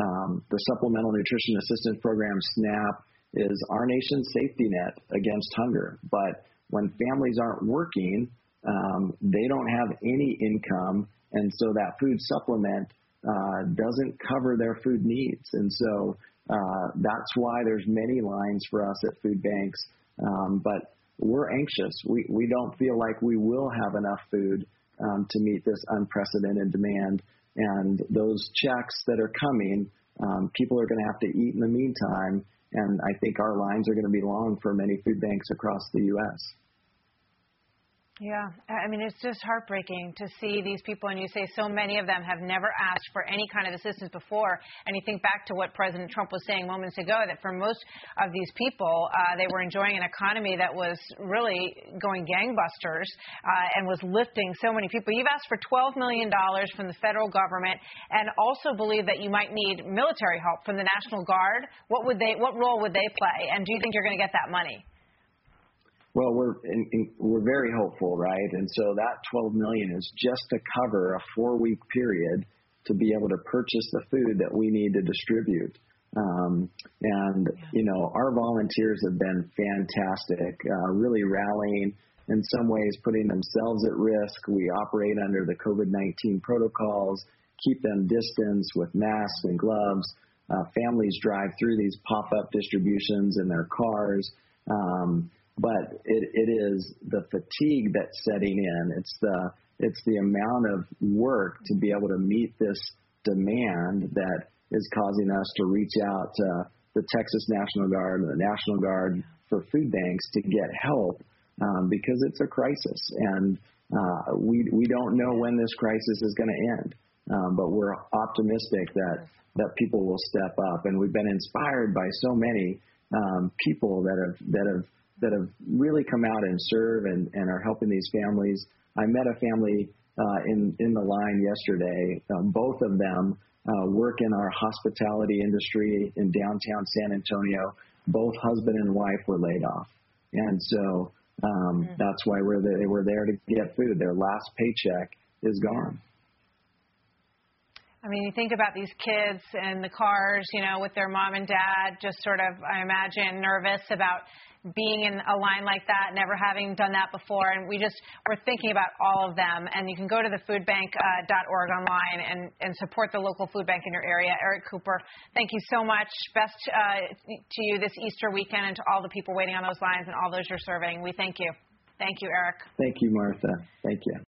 The Supplemental Nutrition Assistance Program, SNAP, is our nation's safety net against hunger. But when families aren't working, they don't have any income, and so that food supplement doesn't cover their food needs. And so that's why there's many lines for us at food banks. But we're anxious. We don't feel like we will have enough food to meet this unprecedented demand. And those checks that are coming, people are going to have to eat in the meantime. And I think our lines are going to be long for many food banks across the U.S. Yeah, I mean, it's just heartbreaking to see these people, and you say so many of them have never asked for any kind of assistance before, and you think back to what President Trump was saying moments ago, that for most of these people, they were enjoying an economy that was really going gangbusters and was lifting so many people. You've asked for $12 million from the federal government, and also believe that you might need military help from the National Guard. What role would they play, and do you think you're going to get that money? Well, we're very hopeful, right? And so that $12 million is just to cover a 4-week period to be able to purchase the food that we need to distribute. You know, our volunteers have been fantastic, really rallying, in some ways putting themselves at risk. We operate under the COVID-19 protocols, keep them distanced with masks and gloves. Families drive through these pop-up distributions in their cars. But it is the fatigue that's setting in. It's the amount of work to be able to meet this demand that is causing us to reach out to the Texas National Guard and the National Guard for food banks to get help because it's a crisis. And we don't know when this crisis is going to end. But we're optimistic that people will step up. And we've been inspired by so many people that have really come out and serve and are helping these families. I met a family in the line yesterday. Both of them work in our hospitality industry in downtown San Antonio. Both husband and wife were laid off. And so that's why they were there to get food. Their last paycheck is gone. I mean, you think about these kids in the cars, you know, with their mom and dad, just sort of, I imagine, nervous about being in a line like that, never having done that before. And we're thinking about all of them. And you can go to the foodbank.org online and support the local food bank in your area. Eric Cooper, thank you so much. Best to you this Easter weekend and to all the people waiting on those lines and all those you're serving. We thank you. Thank you, Eric. Thank you, Martha. Thank you.